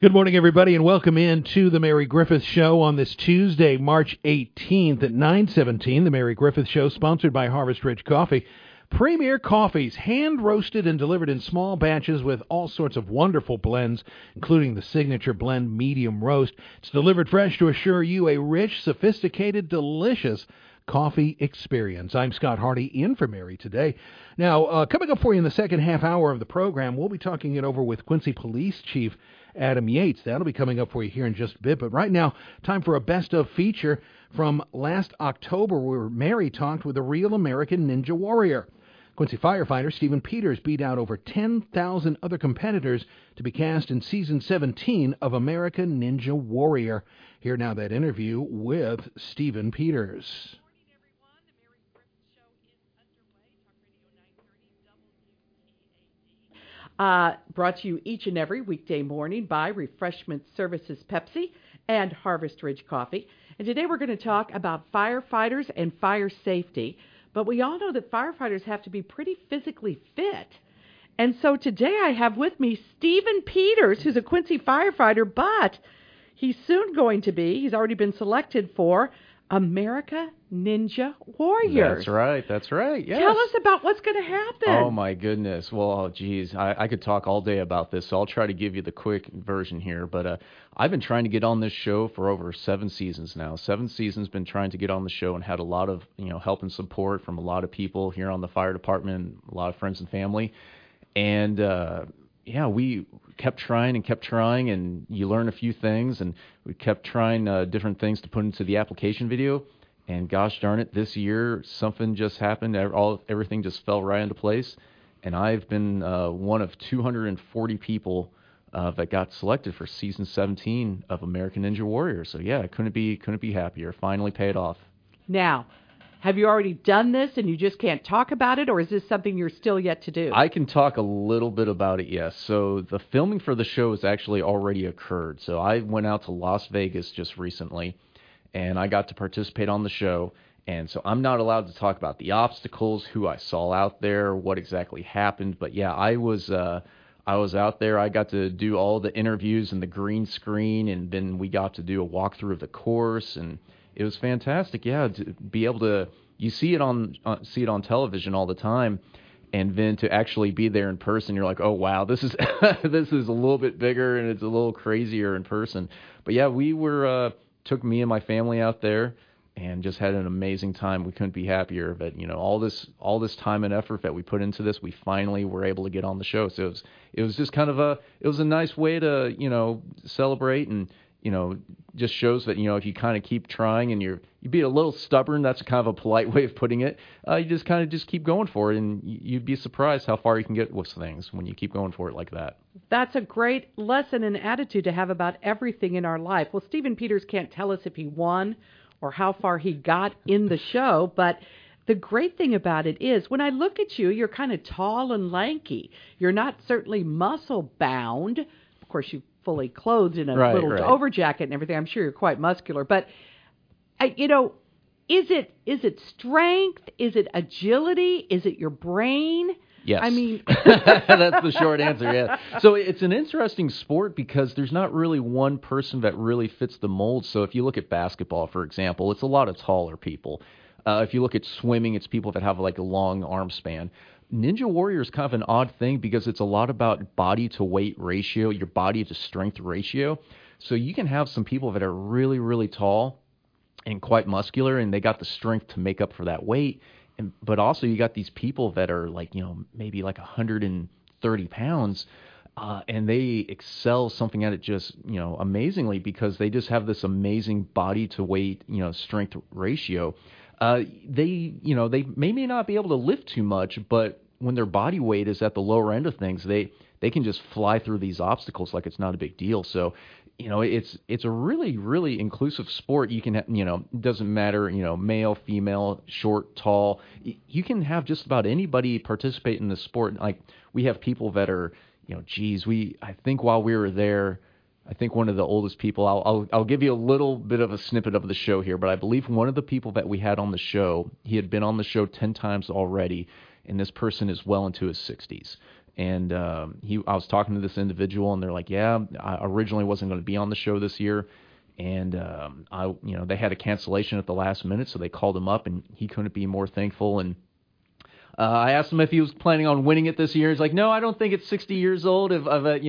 Good morning, everybody, and welcome in to the Mary Griffith Show on this Tuesday, March 18th at 9:17. The Mary Griffith Show, sponsored by Harvest Ridge Coffee. Premier Coffees, hand-roasted and delivered in small batches with all sorts of wonderful blends, including the signature blend medium roast. It's delivered fresh to assure you a rich, sophisticated, delicious coffee experience. I'm Scott Hardy, in for Mary today. Now, coming up for you in the second half hour of the program, we'll be talking it over with Quincy Police Chief Adam Yates. That'll be coming up for you here in just a bit. But right now, time for a best of feature from last October, where Mary talked with a real American Ninja Warrior. Quincy firefighter Stephen Peters beat out over 10,000 other competitors to be cast in Season 17 of American Ninja Warrior. Here now that interview with Stephen Peters. Brought to you each and every weekday morning by Refreshment Services Pepsi and Harvest Ridge Coffee. And today we're going to talk about firefighters and fire safety. But we all know that firefighters have to be pretty physically fit. And so today I have with me Stephen Peters, who's a Quincy firefighter, but he's soon going to be, he's already been selected for America Ninja Warrior. That's right, yes. Tell us about what's going to happen. Oh, my goodness. Well, geez, I could talk all day about this, so I'll try to give you the quick version here. But I've been trying to get on this show for over 7 seasons now. 7 seasons, been trying to get on the show and had a lot of help and support from a lot of people here on the fire department, a lot of friends and family. And we kept trying, and you learn a few things, and we kept trying different things to put into the application video, and gosh darn it, this year something just happened. Everything just fell right into place, and I've been one of 240 people that got selected for Season 17 of American Ninja Warrior. So yeah, I couldn't be happier. Finally paid off. Now, have you already done this and you just can't talk about it, or is this something you're still yet to do? I can talk a little bit about it, yes. So the filming for the show has actually already occurred. So I went out to Las Vegas just recently, and I got to participate on the show. And so I'm not allowed to talk about the obstacles, who I saw out there, what exactly happened. But yeah, I was out there. I got to do all the interviews and the green screen, and then we got to do a walkthrough of the course, and it was fantastic, yeah, to be able to, you see it on television all the time, and then to actually be there in person, you're like, oh wow, this is this is a little bit bigger and it's a little crazier in person. But yeah, we took me and my family out there and just had an amazing time. We couldn't be happier. But all this time and effort that we put into this, we finally were able to get on the show. So it was just kind of a nice way to celebrate, and just shows that, if you kind of keep trying and you be a little stubborn, that's kind of a polite way of putting it, you just kind of just keep going for it, and you'd be surprised how far you can get with things when you keep going for it like that. That's a great lesson and attitude to have about everything in our life. Well, Stephen Peters can't tell us if he won or how far he got in the show, but the great thing about it is, when I look at you, you're kind of tall and lanky. You're not certainly muscle-bound. Of course, you fully clothed in a little overjacket and everything. I'm sure you're quite muscular, but is it strength? Is it agility? Is it your brain? Yes. I mean, that's the short answer. Yeah. So it's an interesting sport because there's not really one person that really fits the mold. So if you look at basketball, for example, it's a lot of taller people. If you look at swimming, it's people that have like a long arm span. Ninja Warrior is kind of an odd thing because it's a lot about body to weight ratio, your body to strength ratio. So you can have some people that are really, really tall and quite muscular, and they got the strength to make up for that weight. But also you got these people that are like, maybe like 130 pounds, and they excel something at it just, amazingly, because they just have this amazing body to weight, strength ratio. They may not be able to lift too much, but when their body weight is at the lower end of things, they can just fly through these obstacles like it's not a big deal. So, it's a really, really inclusive sport. You can, it doesn't matter, male, female, short, tall. You can have just about anybody participate in this sport. Like, we have people that are, I think while we were there, I think one of the oldest people, I'll give you a little bit of a snippet of the show here, but I believe one of the people that we had on the show, he had been on the show 10 times already, and this person is well into his 60s. And I was talking to this individual, and they're like, yeah, I originally wasn't going to be on the show this year. And they had a cancellation at the last minute, so they called him up, and he couldn't be more thankful. And I asked him if he was planning on winning it this year. He's like, no, I don't think it's 60 years old that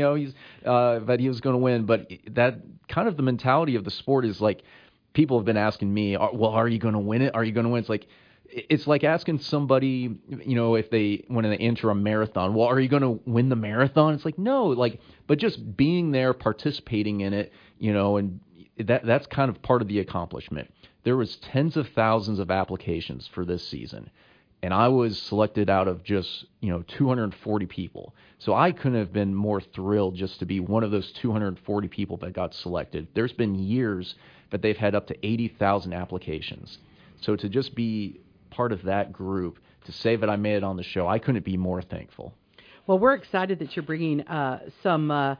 he was going to win. But that kind of the mentality of the sport is like, people have been asking me, well, are you going to win it? Are you going to win? It's like asking somebody, when they enter a marathon, well, are you going to win the marathon? It's like, no, but just being there, participating in it, and that's kind of part of the accomplishment. There was tens of thousands of applications for this season, and I was selected out of just, 240 people. So I couldn't have been more thrilled just to be one of those 240 people that got selected. There's been years that they've had up to 80,000 applications. So to just be part of that group, to say that I made it on the show, I couldn't be more thankful. Well, we're excited that you're bringing some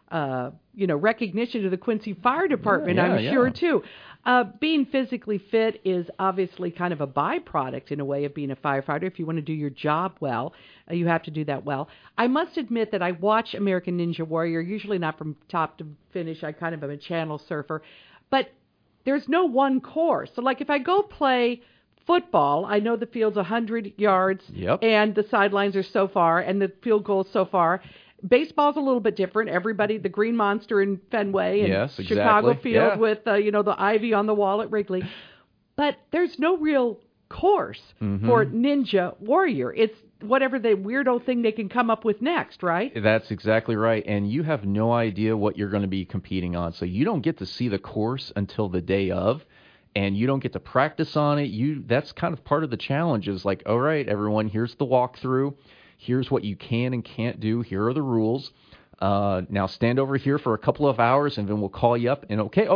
recognition to the Quincy Fire Department, I'm sure, too. Being physically fit is obviously kind of a byproduct in a way of being a firefighter. If you want to do your job well, you have to do that well. I must admit that I watch American Ninja Warrior, usually not from top to finish. I kind of am a channel surfer. But there's no one course. So, if I go play football, I know the field's 100 yards, and the sidelines are so far, and the field goal is so far. Baseball's a little bit different. Everybody, the Green Monster in Fenway and Chicago Field with, the ivy on the wall at Wrigley. But there's no real course for Ninja Warrior. It's whatever the weirdo thing they can come up with next, right? That's exactly right. And you have no idea what you're going to be competing on. So you don't get to see the course until the day of, and you don't get to practice on it. That's kind of part of the challenge is like, all right, everyone, here's the walkthrough. Here's what you can and can't do. Here are the rules. Now stand over here for a couple of hours, and then we'll call you up. And okay,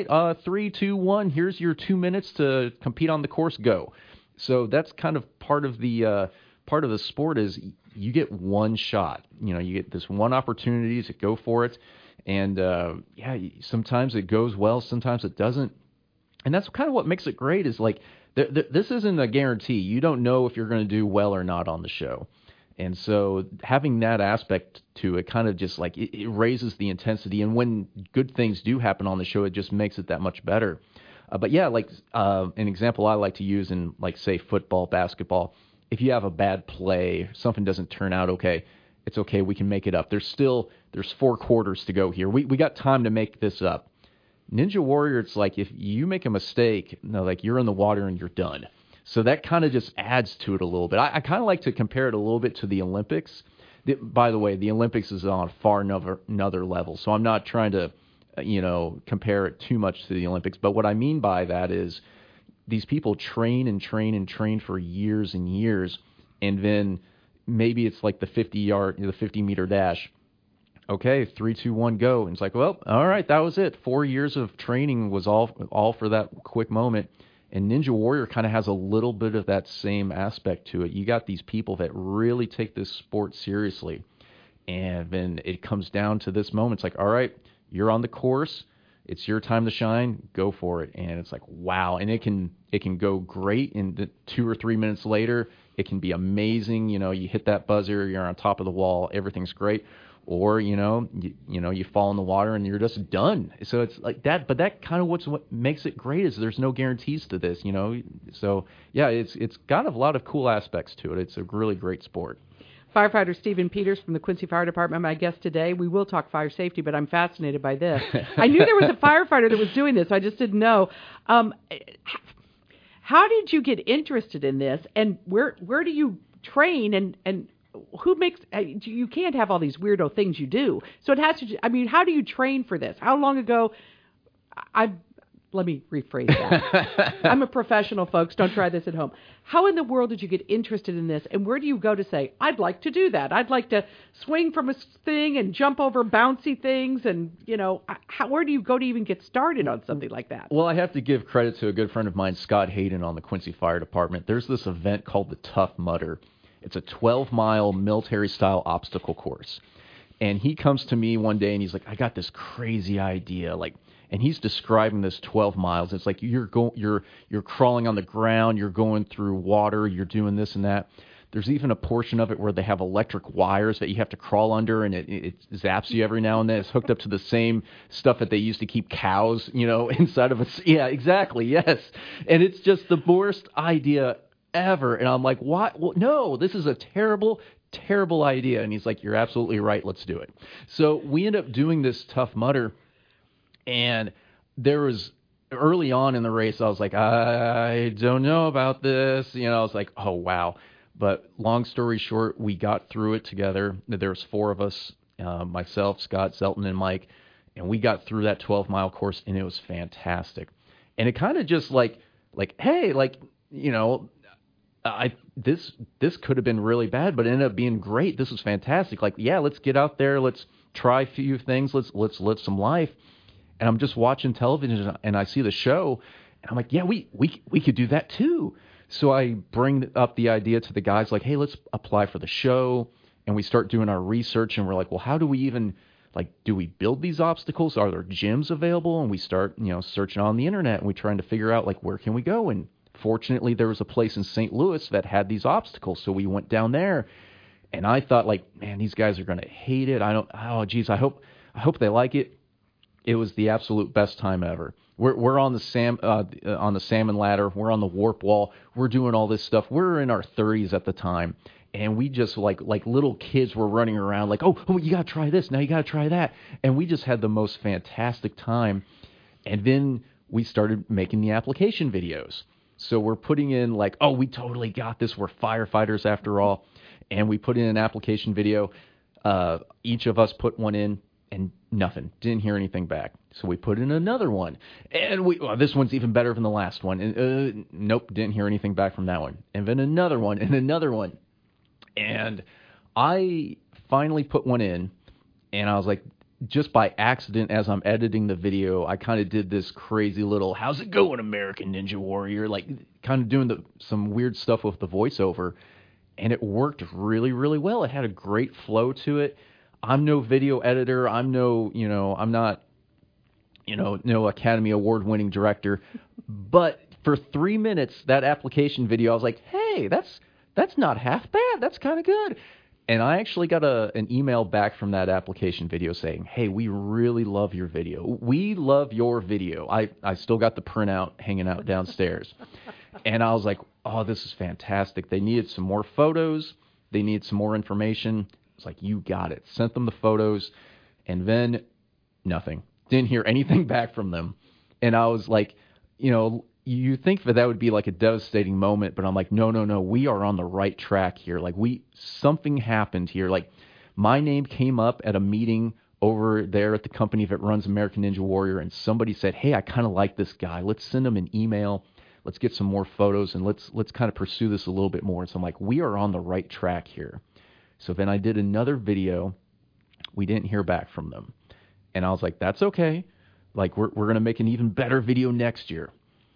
3, 2, 1. Here's your 2 minutes to compete on the course. Go. So that's kind of part of the sport is you get one shot. You get this one opportunity to go for it, and sometimes it goes well, sometimes it doesn't. And that's kind of what makes it great. Is like this isn't a guarantee. You don't know if you're going to do well or not on the show. And so having that aspect to it kind of just it raises the intensity. And when good things do happen on the show, it just makes it that much better. An example I like to use in say football, basketball, if you have a bad play, something doesn't turn out okay, it's okay. We can make it up. There's 4 quarters to go here. We got time to make this up. Ninja Warrior, it's like if you make a mistake, you're in the water and you're done. So that kind of just adds to it a little bit. I kind of like to compare it a little bit to the Olympics. By the way, the Olympics is on far another level. So I'm not trying to, compare it too much to the Olympics. But what I mean by that is these people train and train and train for years and years. And then maybe it's like the 50-meter dash. Okay, 3, 2, 1, go. And it's like, well, all right, that was it. 4 years of training was all for that quick moment. And Ninja Warrior kind of has a little bit of that same aspect to it. You got these people that really take this sport seriously. And then it comes down to this moment. It's like, all right, you're on the course. It's your time to shine. Go for it. And it's like, wow. And it can go great. And 2 or 3 minutes later, it can be amazing. You hit that buzzer. You're on top of the wall. Everything's great. Or, you fall in the water and you're just done. So it's like that. But that kind of what makes it great is there's no guarantees to this, So, yeah, it's got a lot of cool aspects to it. It's a really great sport. Firefighter Stephen Peters from the Quincy Fire Department, my guest today. We will talk fire safety, but I'm fascinated by this. I knew there was a firefighter that was doing this. I just didn't know. How did you get interested in this, and where do you train, and who makes you can't have all these weirdo things you do. So it has to, how do you train for this? How long ago? Let me rephrase that. I'm a professional, folks. Don't try this at home. How in the world did you get interested in this? And where do you go to say, I'd like to do that? I'd like to swing from a thing and jump over bouncy things. And, where do you go to even get started on something like that? Well, I have to give credit to a good friend of mine, Scott Hayden, on the Quincy Fire Department. There's this event called the Tough Mudder. It's a 12-mile military-style obstacle course. And he comes to me one day and he's like, I got this crazy idea. And he's describing this 12 miles. It's like you're crawling on the ground, you're going through water, you're doing this and that. There's even a portion of it where they have electric wires that you have to crawl under, and it zaps you every now and then. It's hooked up to the same stuff that they used to keep cows, inside of it. Yeah, exactly, yes. And it's just the worst idea ever. And I'm like, why? Well, no, this is a terrible idea. And he's like, you're absolutely right. Let's do it. So we end up doing this Tough Mudder, and there was early on in the race, I was like, I don't know about this. I was like, oh, wow. But long story short, we got through it together. There was 4 of us, myself, Scott, Zelton, and Mike, and we got through that 12-mile course, and it was fantastic. And it kind of just like, hey, this could have been really bad, but it ended up being great. This was fantastic. Like, yeah, let's get out there. Let's try a few things. Let's live some life. And I'm just watching television, and I see the show, and I'm like, yeah, we could do that too. So I bring up the idea to the guys, like, hey, let's apply for the show. And we start doing our research, and we're like, well, how do we even, do we build these obstacles? Are there gyms available? And we start, searching on the internet, and we're trying to figure out, where can we go? And fortunately, there was a place in St. Louis that had these obstacles, so we went down there. And I thought, man, these guys are going to hate it. I hope they like it. It was the absolute best time ever. We're on the salmon ladder. We're on the warp wall. We're doing all this stuff. We're in our 30s at the time, and we just like little kids were running around like, oh, you got to try this. Now you got to try that. And we just had the most fantastic time. And then we started making the application videos. So we're putting in we totally got this. We're firefighters after all. And we put in an application video. Each of us put one in, and nothing. Didn't hear anything back. So we put in another one. And this one's even better than the last one. And nope, didn't hear anything back from that one. And then another one, and another one. And I finally put one in, and I was like, just by accident, as I'm editing the video, I kind of did this crazy little, how's it going, American Ninja Warrior? Kind of doing some weird stuff with the voiceover. And it worked really, really well. It had a great flow to it. I'm no video editor. I'm no Academy Award winning director. But for 3 minutes, that application video, I was like, hey, that's not half bad. That's kind of good. And I actually got an email back from that application video saying, hey, we really love your video. We love your video. I still got the printout hanging out downstairs. And I was like, oh, this is fantastic. They needed some more photos. They needed some more information. It's like, you got it. Sent them the photos, and then nothing. Didn't hear anything back from them. And I was like, you think that would be a devastating moment, but I'm like, no, we are on the right track here. Something happened here. My name came up at a meeting over there at the company that runs American Ninja Warrior, and somebody said, hey, I kind of like this guy. Let's send him an email. Let's get some more photos, and let's kind of pursue this a little bit more. And so I'm like, we are on the right track here. So then I did another video. We didn't hear back from them. And I was like, that's okay. We're going to make an even better video next year.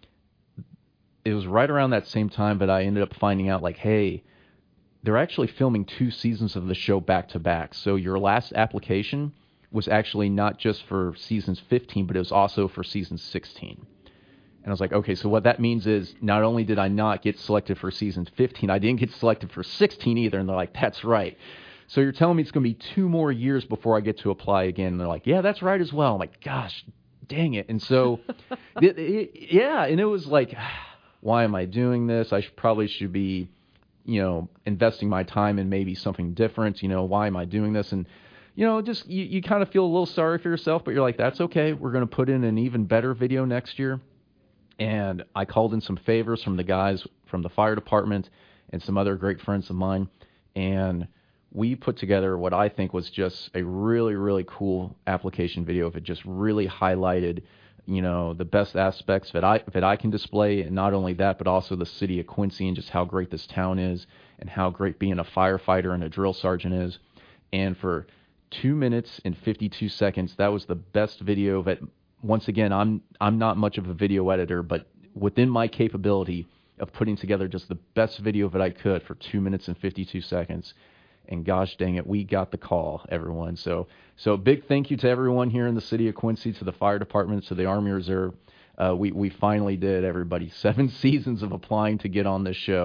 It was right around that same time that I ended up finding out, hey, they're actually filming 2 seasons of the show back to back. So your last application was actually not just for seasons 15, but it was also for season 16. And I was like, okay, so what that means is not only did I not get selected for season 15, I didn't get selected for 16 either. And they're like, that's right. So you're telling me it's going to be 2 more years before I get to apply again. And they're like, yeah, that's right as well. I'm like, gosh, dang it. And so, and it was like, why am I doing this? I probably should be, investing my time in maybe something different. Why am I doing this? And, just you kind of feel a little sorry for yourself, but you're like, that's okay. We're going to put in an even better video next year. And I called in some favors from the guys from the fire department and some other great friends of mine. And we put together what I think was just a really, really cool application video. It just really highlighted, the best aspects that I can display. And not only that, but also the city of Quincy and just how great this town is and how great being a firefighter and a drill sergeant is. And for 2 minutes and 52 seconds, that was the best video that, once again, I'm not much of a video editor, but within my capability of putting together just the best video that I could for 2 minutes and 52 seconds. And gosh dang it, we got the call, everyone. So big thank you to everyone here in the city of Quincy, to the fire department, to the Army Reserve. We finally did, everybody. 7 seasons of applying to get on this show.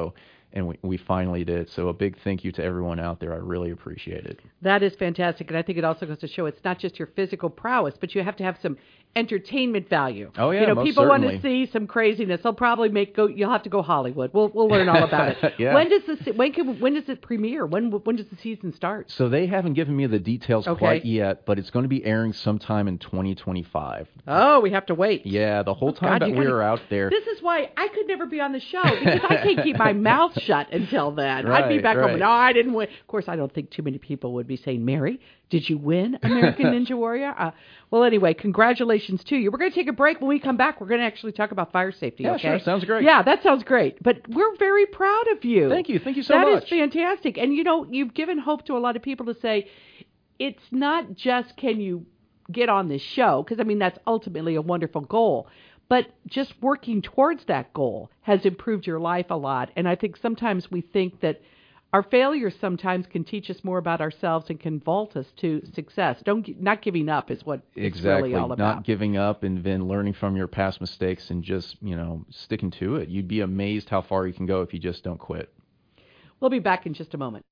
and we finally did. So a big thank you to everyone out there. I really appreciate it. That is fantastic, and I think it also goes to show it's not just your physical prowess, but you have to have some entertainment value. Oh yeah, most people want to see some craziness. They'll probably you'll have to go Hollywood. We'll learn all about it. Yeah. When does it premiere? When does the season start? So they haven't given me the details quite yet, but it's going to be airing sometime in 2025. Oh, we have to wait. Yeah, the whole time that we were out there. This is why I could never be on the show, because I can't keep my mouth shut until then. Right, I'd be back home. right. No, I didn't win. Of course, I don't think too many people would be saying, Mary, did you win American Ninja Warrior? Well, anyway, congratulations to you. We're going to take a break. When we come back, we're going to actually talk about fire safety, Yeah, okay? sure. Sounds great. Yeah, that sounds great. But we're very proud of you. Thank you. Thank you so much. That is fantastic. And, you've given hope to a lot of people to say, it's not just can you get on this show, because, that's ultimately a wonderful goal. But just working towards that goal has improved your life a lot. And I think sometimes we think that our failures sometimes can teach us more about ourselves and can vault us to success. Not giving up is what it's really all about. Not giving up and then learning from your past mistakes and just, sticking to it. You'd be amazed how far you can go if you just don't quit. We'll be back in just a moment.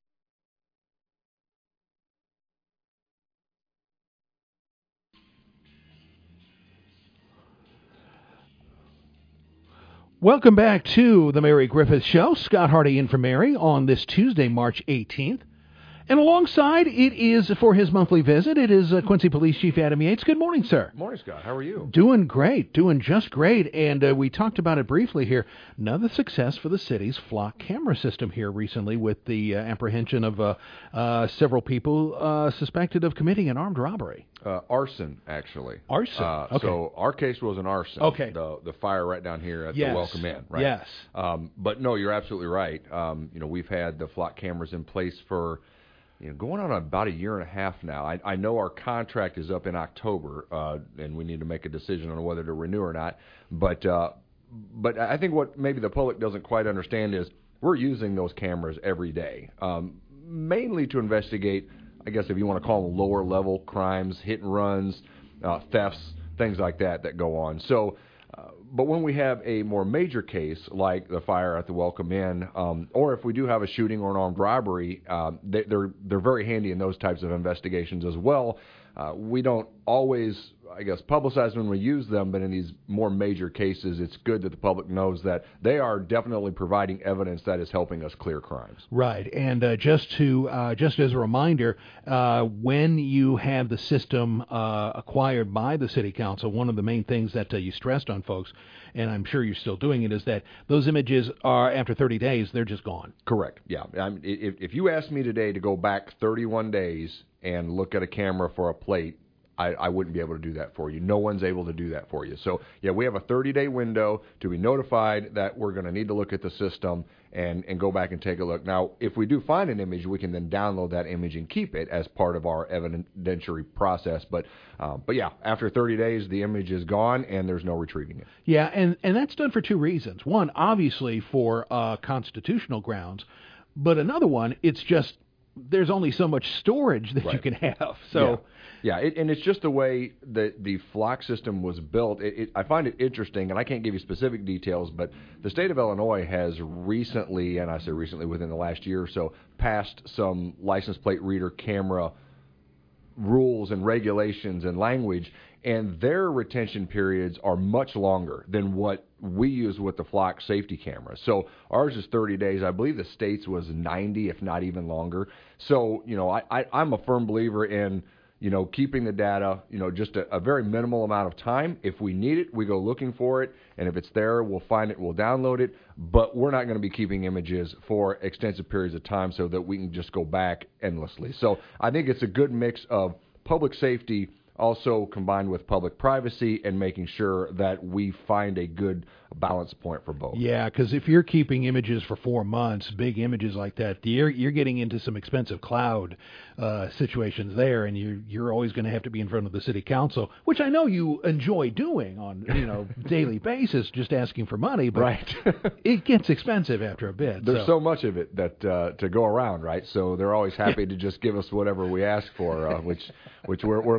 Welcome back to the Mary Griffith Show. Scott Hardy in for Mary on this Tuesday, March 18th. And alongside, it is for his monthly visit, it is Quincy Police Chief Adam Yates. Good morning, sir. Morning, Scott. How are you? Doing great. Doing just great. And we talked about it briefly here. Another success for the city's flock camera system here recently with the apprehension of several people suspected of committing an armed robbery. Arson, actually. Arson. Okay. So our case was an arson. Okay. The fire right down here at Yes. the Welcome Inn, right? Yes. But no, you're absolutely right. We've had the flock cameras in place for going on about a year and a half now. I know our contract is up in October, and we need to make a decision on whether to renew or not. But I think what maybe the public doesn't quite understand is we're using those cameras every day, mainly to investigate, I guess if you want to call them lower level crimes, hit and runs, thefts, things like that go on. So, but when we have a more major case like the fire at the Welcome Inn, or if we do have a shooting or an armed robbery, they're very handy in those types of investigations as well. We don't always, I guess, publicize when we use them, but in these more major cases, it's good that the public knows that they are definitely providing evidence that is helping us clear crimes. Right, and just as a reminder, when you have the system acquired by the City Council, one of the main things that you stressed on folks, and I'm sure you're still doing it, is that those images are, after 30 days, they're just gone. Correct, yeah. If you asked me today to go back 31 days and look at a camera for a plate, I wouldn't be able to do that for you. No one's able to do that for you. So, yeah, we have a 30-day window to be notified that we're going to need to look at the system and go back and take a look. Now, if we do find an image, we can then download that image and keep it as part of our evidentiary process. But yeah, after 30 days, the image is gone and there's no retrieving it. Yeah, and that's done for two reasons. One, obviously for constitutional grounds, but another one, it's just there's only so much storage that you can have. So. Yeah, and it's just the way that the flock system was built. I find it interesting, and I can't give you specific details, but the state of Illinois has recently, and I say recently within the last year or so, passed some license plate reader camera rules and regulations and language, and their retention periods are much longer than what we use with the flock safety camera. So ours is 30 days. I believe the state's was 90, if not even longer. So, I'm a firm believer in keeping the data, just a very minimal amount of time. If we need it, we go looking for it, and if it's there, we'll find it, we'll download it, but we're not going to be keeping images for extensive periods of time so that we can just go back endlessly. So I think it's a good mix of public safety also combined with public privacy and making sure that we find a good balance point for both. Yeah, because if you're keeping images for 4 months, big images like that, you're getting into some expensive cloud situations there, and you're always going to have to be in front of the city council, which I know you enjoy doing on daily basis, just asking for money, but right. It gets expensive after a bit. There's so much of it that to go around, right? So they're always happy to just give us whatever we ask for, which we're learning right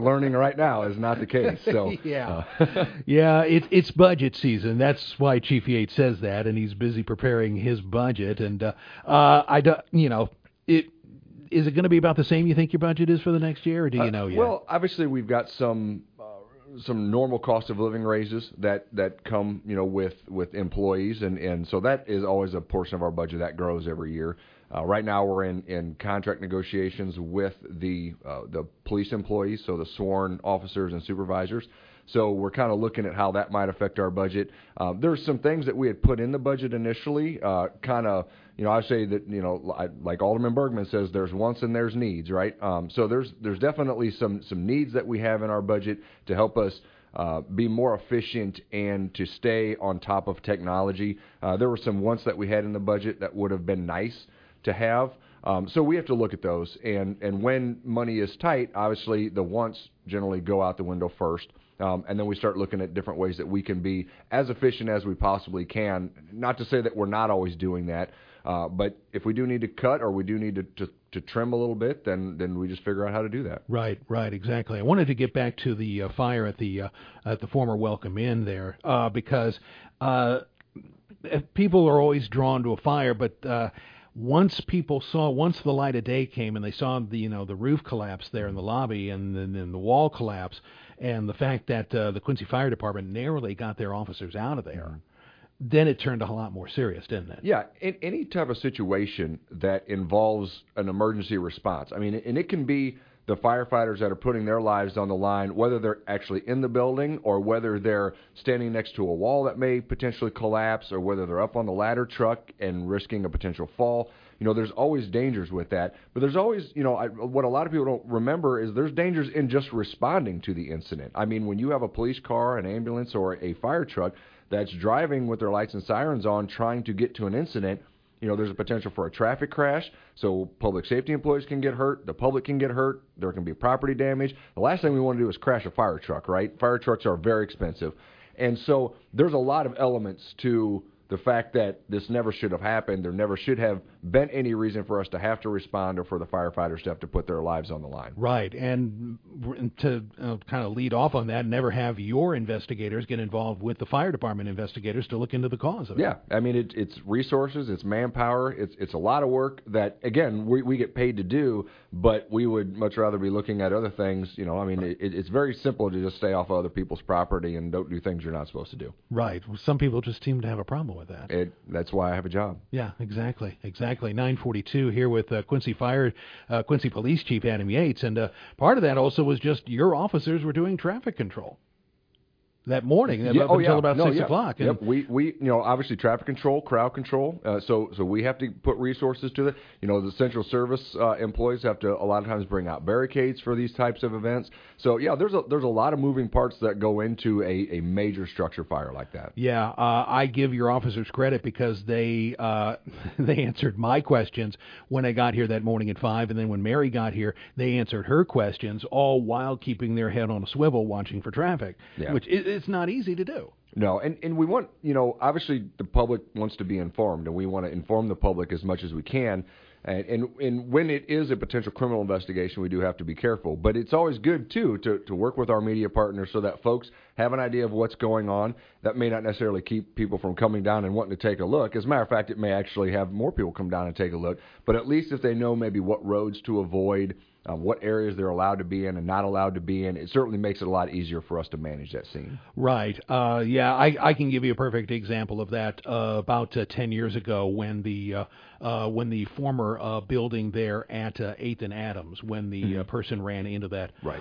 right now is not the case. So yeah, yeah, it's budget season. That's why Chief Yates says that, and he's busy preparing his budget. And I don't, is it going to be about the same you think your budget is for the next year, or do you know yet? Well, obviously we've got some normal cost of living raises that come with employees, and so that is always a portion of our budget that grows every year. Right now we're in contract negotiations with the police employees, so the sworn officers and supervisors. So we're kind of looking at how that might affect our budget. There's some things that we had put in the budget initially, I say that, like Alderman Bergman says, there's wants and there's needs, right? So there's definitely some needs that we have in our budget to help us be more efficient and to stay on top of technology. There were some wants that we had in the budget that would have been nice to have. So we have to look at those. And when money is tight, obviously the wants generally go out the window first. And then we start looking at different ways that we can be as efficient as we possibly can. Not to say that we're not always doing that, but if we do need to cut or we do need to trim a little bit, then we just figure out how to do that. Right, exactly. I wanted to get back to the fire at the former Welcome Inn there because people are always drawn to a fire, but once the light of day came and they saw the roof collapse there in the lobby and then the wall collapse, and the fact that the Quincy Fire Department narrowly got their officers out of there, then it turned a lot more serious, didn't it? Yeah, in any type of situation that involves an emergency response. I mean, and it can be the firefighters that are putting their lives on the line, whether they're actually in the building or whether they're standing next to a wall that may potentially collapse or whether they're up on the ladder truck and risking a potential fall. There's always dangers with that. But there's always, what a lot of people don't remember is there's dangers in just responding to the incident. I mean, when you have a police car, an ambulance, or a fire truck that's driving with their lights and sirens on trying to get to an incident, there's a potential for a traffic crash, so public safety employees can get hurt, the public can get hurt, there can be property damage. The last thing we want to do is crash a fire truck, right? Fire trucks are very expensive. And so there's a lot of elements to the fact that this never should have happened. There never should have been any reason for us to have to respond or for the firefighters to have to put their lives on the line. Right, and to kind of lead off on that, never have your investigators get involved with the fire department investigators to look into the cause of it. Yeah, I mean, it's resources, it's manpower, it's a lot of work that, again, we get paid to do, but we would much rather be looking at other things. It's very simple to just stay off of other people's property and don't do things you're not supposed to do. Right, some people just seem to have a problem with that. That's why I have a job. Yeah, exactly. 9:42 here with Quincy Police Chief Adam Yates, and part of that also was just your officers were doing traffic control that morning until about 6 o'clock. Yep. We obviously traffic control, crowd control. So we have to put resources to it. The Central Service employees have to a lot of times bring out barricades for these types of events. So yeah, there's a lot of moving parts that go into a major structure fire like that. Yeah, I give your officers credit because they answered my questions when I got here that morning at 5, and then when Mary got here, they answered her questions, all while keeping their head on a swivel, watching for traffic, which it's not easy to do. No, and we want, obviously the public wants to be informed, and we want to inform the public as much as we can. And when it is a potential criminal investigation, we do have to be careful. But it's always good, too, to work with our media partners so that folks have an idea of what's going on. That may not necessarily keep people from coming down and wanting to take a look. As a matter of fact, it may actually have more people come down and take a look. But at least if they know maybe what roads to avoid, what areas they're allowed to be in and not allowed to be in, it certainly makes it a lot easier for us to manage that scene. Right. I can give you a perfect example of that. About 10 years ago, when the former building there at 8th and Adams, when the person ran into that. Right.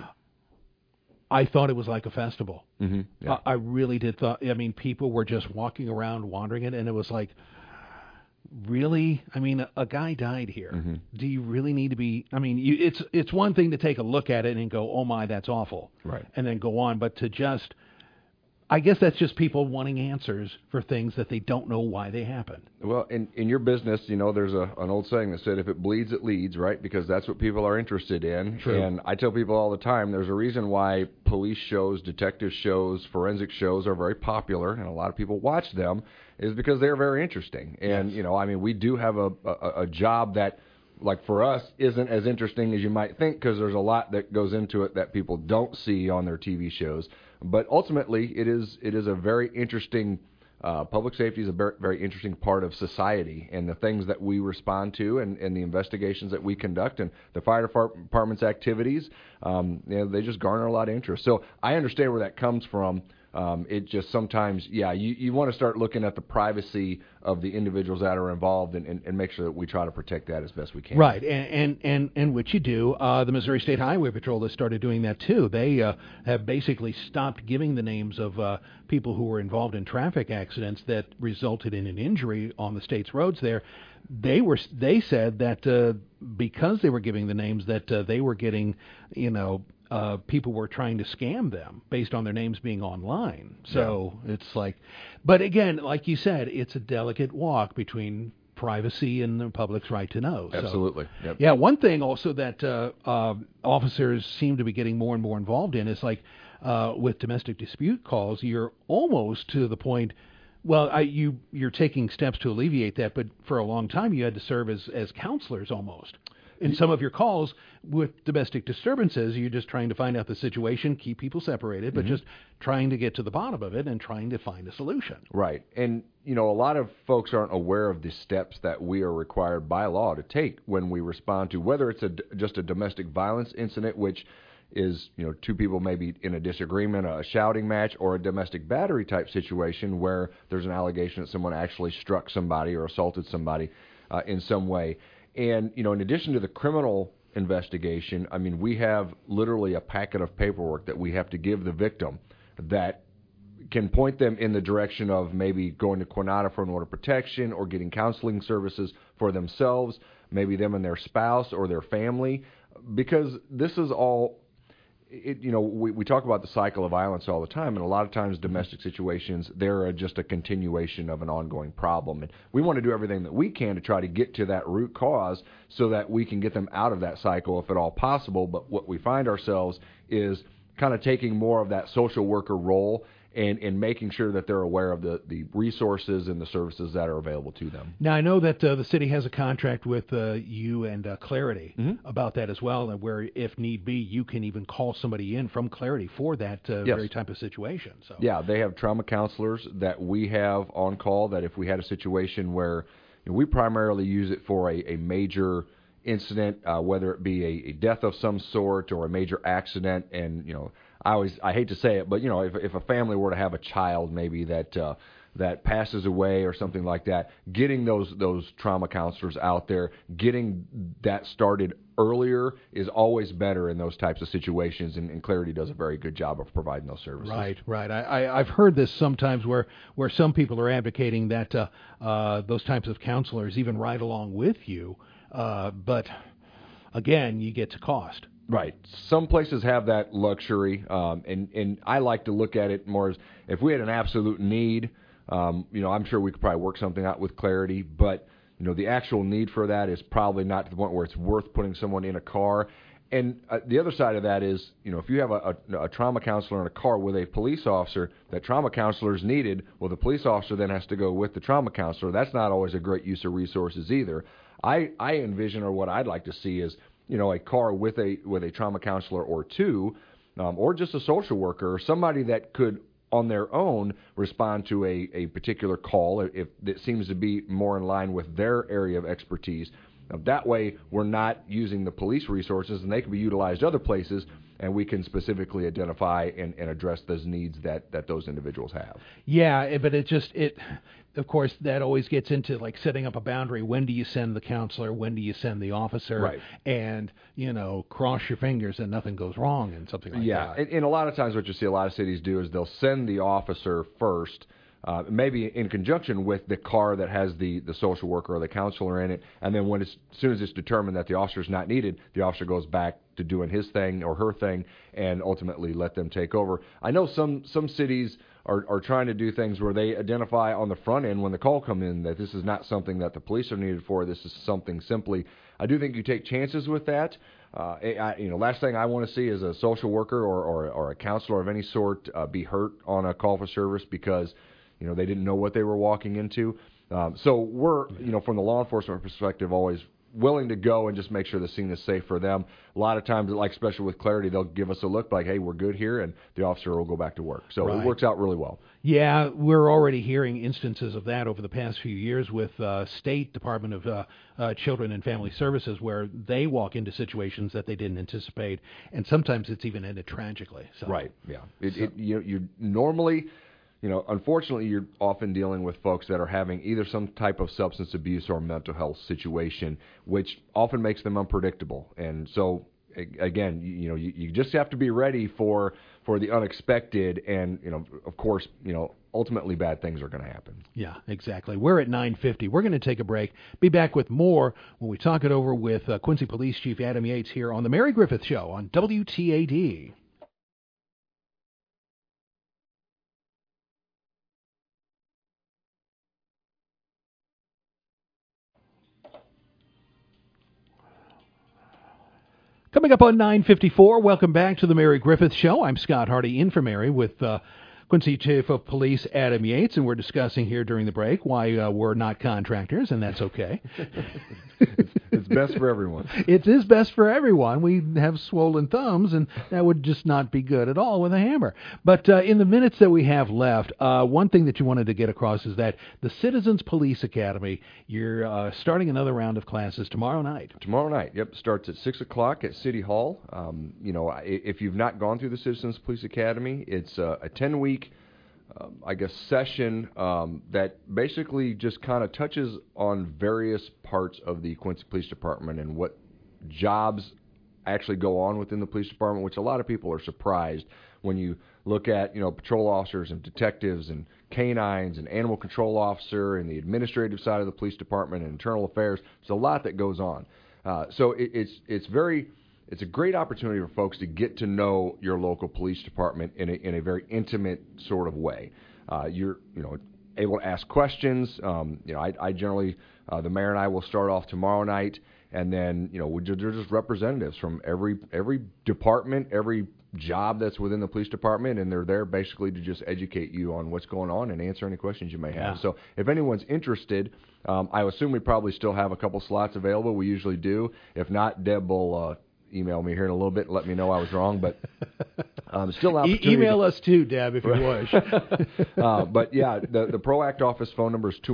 I thought it was like a festival. Mm-hmm. Yeah. I really did. People were just walking around, wandering it, and it was like, really? I mean, a guy died here. Mm-hmm. Do you really need to be? I mean, it's one thing to take a look at it and go, oh my, that's awful, right? And then go on, but to just, I guess that's just people wanting answers for things that they don't know why they happened. Well, in your business, there's an old saying that said, if it bleeds, it leads, right? Because that's what people are interested in. True. And I tell people all the time, there's a reason why police shows, detective shows, forensic shows are very popular, and a lot of people watch them, is because they're very interesting. And, yes. We do have a job that like for us, isn't as interesting as you might think because there's a lot that goes into it that people don't see on their TV shows. But ultimately, it is a very interesting. Public safety is a very, very interesting part of society, and the things that we respond to, and the investigations that we conduct, and the fire department's activities, they just garner a lot of interest. So I understand where that comes from. It just sometimes, you want to start looking at the privacy of the individuals that are involved and make sure that we try to protect that as best we can. Right, and which you do. The Missouri State Highway Patrol has started doing that too. They have basically stopped giving the names of people who were involved in traffic accidents that resulted in an injury on the state's roads there. They said that because they were giving the names that they were getting, people were trying to scam them based on their names being online. So it's like, but again, like you said, it's a delicate walk between privacy and the public's right to know. Absolutely. So, yep. Yeah, one thing also that officers seem to be getting more and more involved in is like with domestic dispute calls, you're almost to the point. Well, you're taking steps to alleviate that, but for a long time you had to serve as counselors almost. In some of your calls with domestic disturbances, you're just trying to find out the situation, keep people separated, but just trying to get to the bottom of it and trying to find a solution. Right. And, a lot of folks aren't aware of the steps that we are required by law to take when we respond to whether it's just a domestic violence incident, which is, two people maybe in a disagreement, a shouting match, or a domestic battery type situation where there's an allegation that someone actually struck somebody or assaulted somebody in some way. And, in addition to the criminal investigation, we have literally a packet of paperwork that we have to give the victim that can point them in the direction of maybe going to Quinata for an order of protection or getting counseling services for themselves, maybe them and their spouse or their family, because this is all... we talk about the cycle of violence all the time, and a lot of times domestic situations, they're just a continuation of an ongoing problem. And we want to do everything that we can to try to get to that root cause so that we can get them out of that cycle if at all possible. But what we find ourselves is kind of taking more of that social worker role and making sure that they're aware of the resources and the services that are available to them. Now, I know that the city has a contract with you and Clarity about that as well, where if need be, you can even call somebody in from Clarity for that very type of situation. So yeah, they have trauma counselors that we have on call that if we had a situation where we primarily use it for a major incident, whether it be a death of some sort or a major accident, and I hate to say it, but if a family were to have a child maybe that passes away or something like that, getting those trauma counselors out there, getting that started earlier is always better in those types of situations, and Clarity does a very good job of providing those services. Right. I've heard this sometimes where some people are advocating that those types of counselors even ride along with you, but again, you get to cost. Right. Some places have that luxury, and I like to look at it more as if we had an absolute need, I'm sure we could probably work something out with Clarity, but, the actual need for that is probably not to the point where it's worth putting someone in a car. And the other side of that is, if you have a trauma counselor in a car with a police officer, that trauma counselor is needed, well, the police officer then has to go with the trauma counselor. That's not always a great use of resources either. I envision, or what I'd like to see is, a car with a trauma counselor or two, or just a social worker, or somebody that could, on their own, respond to a particular call if it seems to be more in line with their area of expertise. That way, we're not using the police resources, and they can be utilized other places, and we can specifically identify and address those needs that those individuals have. Yeah, but of course, that always gets into like setting up a boundary. When do you send the counselor? When do you send the officer? Right. And, cross your fingers and nothing goes wrong and something like that. Yeah, and a lot of times what you see a lot of cities do is they'll send the officer first, maybe in conjunction with the car that has the social worker or the counselor in it, and then as soon as it's determined that the officer's not needed, the officer goes back to doing his thing or her thing and ultimately let them take over. I know some cities are trying to do things where they identify on the front end when the call come in that this is not something that the police are needed for, this is something simply. I do think you take chances with that. Last thing I want to see is a social worker or a counselor of any sort be hurt on a call for service because they didn't know what they were walking into. So we're, from the law enforcement perspective, always willing to go and just make sure the scene is safe for them. A lot of times, like especially with Clarity, they'll give us a look like, hey, we're good here, and the officer will go back to work. So Right. It works out really well. Yeah, we're already hearing instances of that over the past few years with State Department of Children and Family Services, where they walk into situations that they didn't anticipate, and sometimes it's even ended tragically. So, Right. Yeah. You normally, unfortunately, you're often dealing with folks that are having either some type of substance abuse or mental health situation, which often makes them unpredictable. And so, again, you just have to be ready for the unexpected, and of course, ultimately bad things are going to happen. Yeah, exactly. We're at 9:50. We're going to take a break. Be back with more when we talk it over with Quincy Police Chief Adam Yates here on the Mary Griffith Show on WTAD. Coming up on 9:54, welcome back to the Mary Griffith Show. I'm Scott Hardy, in for Mary, with Quincy Chief of Police Adam Yates, and we're discussing here during the break why we're not contractors, and that's okay. It's best for everyone. It is best for everyone. We have swollen thumbs, and that would just not be good at all with a hammer. But in the minutes that we have left, one thing that you wanted to get across is that the Citizens Police Academy, you're starting another round of classes tomorrow night. Tomorrow night, yep, starts at 6 o'clock at City Hall. If you've not gone through the Citizens Police Academy, it's a 10-week session that basically just kind of touches on various parts of the Quincy Police Department and what jobs actually go on within the police department, which a lot of people are surprised when you look at, patrol officers and detectives and canines and animal control officer and the administrative side of the police department and internal affairs. There's a lot that goes on. So it's a great opportunity for folks to get to know your local police department in a very intimate sort of way. You're able to ask questions. I generally, the mayor and I will start off tomorrow night, and then they're just representatives from every department, every job that's within the police department, and they're there basically to just educate you on what's going on and answer any questions you may have. Yeah. So if anyone's interested, I assume we probably still have a couple slots available. We usually do. If not, Deb will email me here in a little bit and let me know I was wrong, but still an opportunity. Email us too, Deb, if you wish. But yeah, the PROACT office phone number is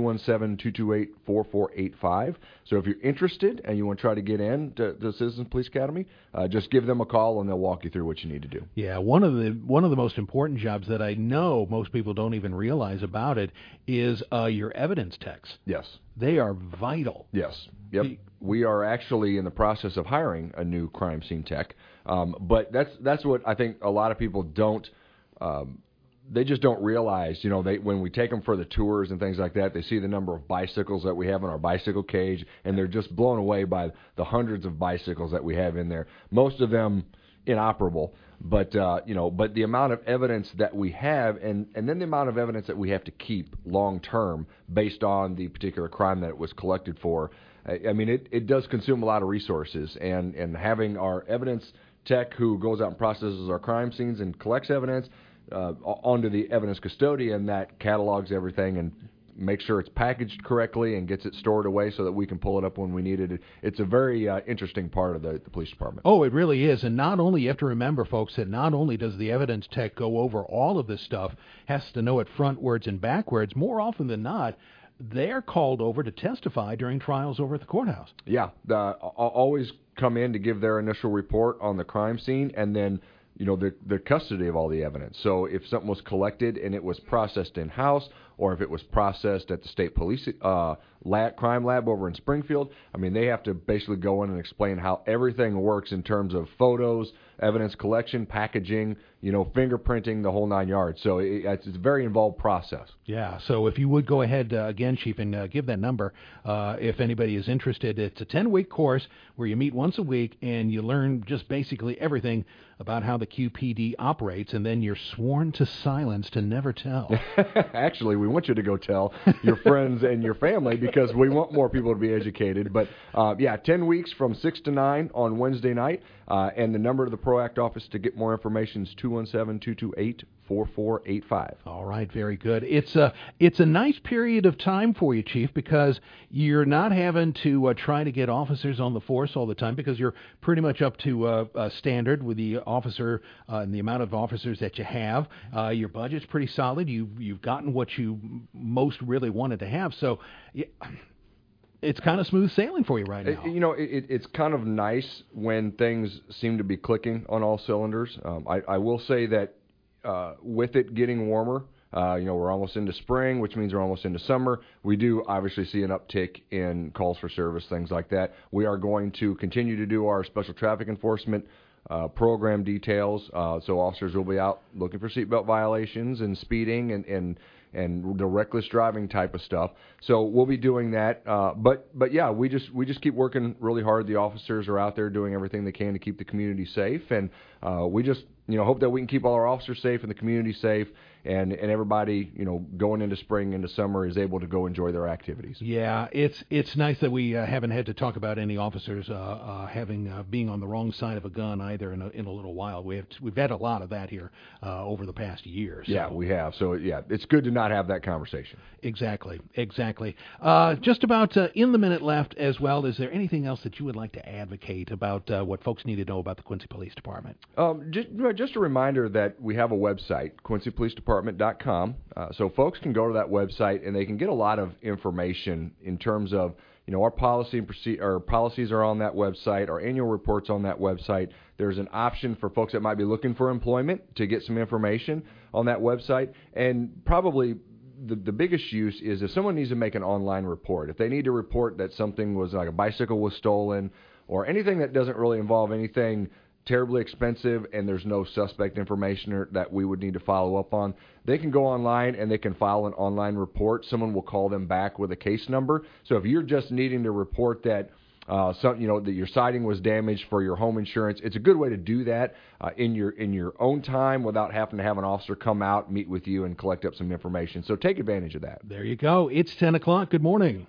217-228-4485. So if you're interested and you want to try to get in to the Citizens Police Academy, just give them a call and they'll walk you through what you need to do. Yeah, one of the most important jobs that I know most people don't even realize about it is your evidence techs. Yes. They are vital. Yes. Yep. We are actually in the process of hiring a new crime scene tech, but that's what I think a lot of people don't. They just don't realize. When we take them for the tours and things like that, they see the number of bicycles that we have in our bicycle cage, and they're just blown away by the hundreds of bicycles that we have in there. Most of them inoperable. But the amount of evidence that we have, and then the amount of evidence that we have to keep long term based on the particular crime that it was collected for, it does consume a lot of resources. And having our evidence tech who goes out and processes our crime scenes and collects evidence onto the evidence custodian that catalogs everything and make sure it's packaged correctly and gets it stored away so that we can pull it up when we need it. It's a very interesting part of the police department. Oh, it really is. And not only, you have to remember, folks, that not only does the evidence tech go over all of this stuff, has to know it frontwards and backwards, more often than not, they're called over to testify during trials over at the courthouse. Yeah, always come in to give their initial report on the crime scene, and then the custody of all the evidence. So if something was collected and it was processed in-house, or if it was processed at the state police crime lab over in Springfield, they have to basically go in and explain how everything works in terms of photos, evidence collection, packaging, fingerprinting, the whole 9 yards. So it's a very involved process. Yeah, so if you would go ahead again, Chief, and give that number if anybody is interested. It's a 10-week course where you meet once a week and you learn just basically everything about how the QPD operates, and then you're sworn to silence to never tell. Actually, we want you to go tell your friends and your family because we want more people to be educated. But 10 weeks from 6 to 9 on Wednesday night. And the number to the PROACT office to get more information is 888-288-4485. All right, very good. It's a nice period of time for you, Chief, because you're not having to try to get officers on the force all the time because you're pretty much up to standard with the officer and the amount of officers that you have. Your budget's pretty solid. You've gotten what you most really wanted to have, so. It's kind of smooth sailing for you right now. It's kind of nice when things seem to be clicking on all cylinders. I will say that with it getting warmer, we're almost into spring, which means we're almost into summer. We do obviously see an uptick in calls for service, things like that. We are going to continue to do our special traffic enforcement program details. So officers will be out looking for seatbelt violations and speeding and the reckless driving type of stuff. So we'll be doing that. But yeah, we just keep working really hard. The officers are out there doing everything they can to keep the community safe, and we just hope that we can keep all our officers safe and the community safe, and everybody going into spring, into summer is able to go enjoy their activities. Yeah, it's nice that we haven't had to talk about any officers being on the wrong side of a gun either in a little while. We've had a lot of that here over the past year. So. Yeah, we have. So yeah, it's good to not have that conversation. Exactly. Just about in the minute left as well. Is there anything else that you would like to advocate about what folks need to know about the Quincy Police Department? Just a reminder that we have a website, QuincyPoliceDepartment.com. So folks can go to that website and they can get a lot of information in terms of our policies are on that website. Our annual reports on that website. There's an option for folks that might be looking for employment to get some information on that website. And probably the biggest use is if someone needs to make an online report. If they need to report that something was like a bicycle was stolen or anything that doesn't really involve anything terribly expensive and there's no suspect information that we would need to follow up on, they can go online and they can file an online report. Someone will call them back with a case number. So if you're just needing to report that that your siding was damaged for your home insurance, it's a good way to do that in your own time without having to have an officer come out, meet with you, and collect up some information. So take advantage of that. There you go. It's 10 o'clock. Good morning.